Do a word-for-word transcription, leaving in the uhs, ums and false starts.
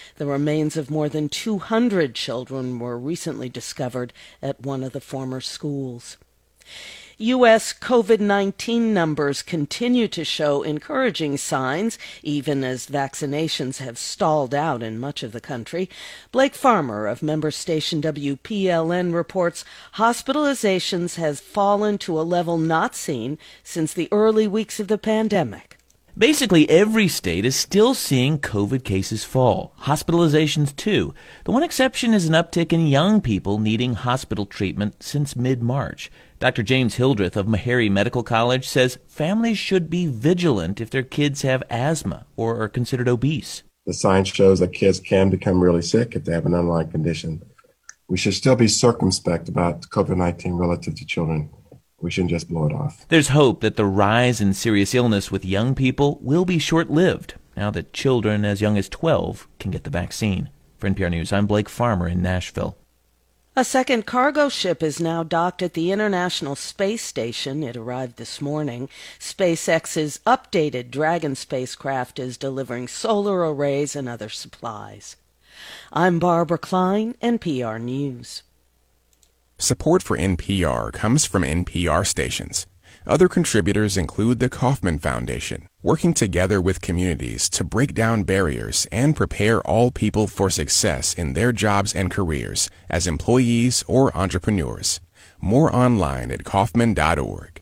The remains of more than two hundred children were recently discovered at one of the former schools. U S COVID nineteen numbers continue to show encouraging signs, even as vaccinations have stalled out in much of the country. Blake Farmer of member station W P L N reports hospitalizations has fallen to a level not seen since the early weeks of the pandemic. Basically, every state is still seeing COVID cases fall. Hospitalizations, too. The one exception is an uptick in young people needing hospital treatment since mid-March. Doctor James Hildreth of Meharry Medical College says families should be vigilant if their kids have asthma or are considered obese. The science shows that kids can become really sick if they have an underlying condition. We should still be circumspect about COVID nineteen relative to children. We shouldn't just blow it off. There's hope that the rise in serious illness with young people will be short-lived now that children as young as twelve can get the vaccine. For N P R News, I'm Blake Farmer in Nashville. A second cargo ship is now docked at the International Space Station. It arrived this morning. SpaceX's updated Dragon spacecraft is delivering solar arrays and other supplies. I'm Barbara Klein, N P R News. Support for N P R comes from N P R stations. Other contributors include the Kauffman Foundation, working together with communities to break down barriers and prepare all people for success in their jobs and careers as employees or entrepreneurs. More online at Kauffman dot org.